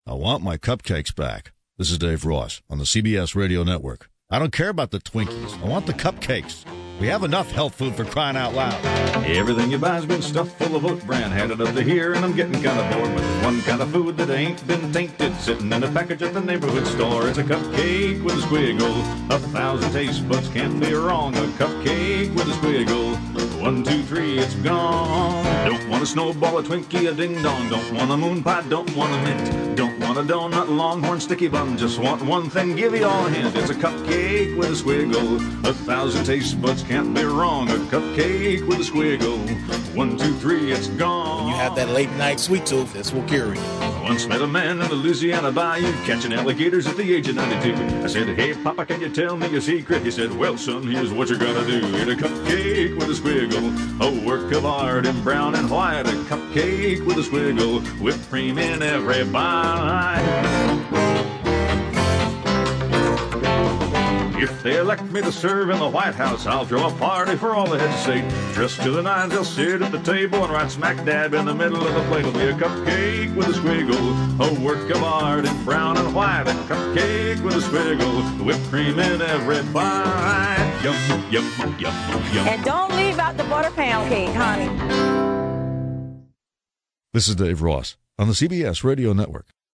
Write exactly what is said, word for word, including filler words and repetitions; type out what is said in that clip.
I want my cupcakes back. This is Dave Ross on the C B S Radio Network. I don't care about the Twinkies. I want the cupcakes. We have enough health food for crying out loud. Everything you buy's been stuffed full of oat bran. Had it up to here and I'm getting kind of bored. But there's one kind of food that ain't been tainted, sitting in a package at the neighborhood store. It's a cupcake with a squiggle. A thousand taste buds can't be wrong. A cupcake with a squiggle. One, two, three, it's gone. Don't want a snowball, a Twinkie, a ding-dong. Don't want a moon pie, don't want a mint. Don't want a donut, longhorn, sticky bun. Just want one thing, give you all a hint. It's a cupcake with a squiggle. A thousand taste buds can't be wrong. A cupcake with a squiggle. One, two, three, it's gone. When you have that late night sweet tooth, this will cure you. Once met a man in the Louisiana bayou catching alligators at the age of ninety-two. I said, hey, Papa, can you tell me a secret? He said, well, son, here's what you're gonna do. Eat a cupcake with a squiggle, a work of art in brown and white. A cupcake with a squiggle, whipped cream in every bite. If they elect me to serve in the White House, I'll throw a party for all the heads of state. Dressed to the nines, they'll sit at the table, and right smack dab in the middle of the plate will be a cupcake with a squiggle, a work of art in brown and white. A cupcake with a squiggle, whipped cream in every bite. Yum, yum, yum, yum. And don't leave out the butter pound cake, honey. This is Dave Ross on the C B S Radio Network.